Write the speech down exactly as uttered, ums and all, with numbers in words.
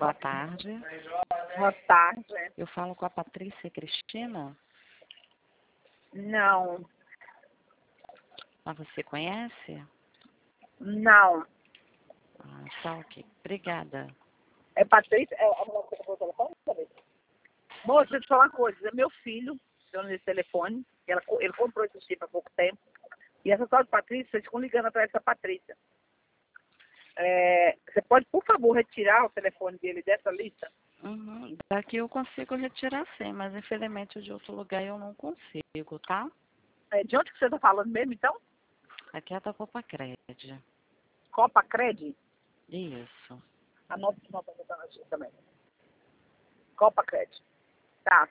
Boa tarde. Boa tarde. Eu falo com a Patrícia Cristina. Não, Ah, você conhece? não. Ah, tá ok. Obrigada. É Patrícia? É a mulher que pegou o telefone? Cadê? Moça, deixa eu te falar uma coisa. É meu filho, dando esse telefone. Ela, co- ele comprou esse chip há pouco tempo. E essa tal de Patrícia, vocês ficam ligando atrás dessa Patrícia. É, você pode, por favor, retirar o telefone dele dessa lista? Uhum. Daqui eu consigo retirar sim, mas infelizmente de outro lugar eu não consigo, tá? É, de onde que você está falando mesmo, então? Aqui é da Copa Cred. Copa Cred? Isso. Anota que nós vamos botar na lista também. Copa Cred. Tá.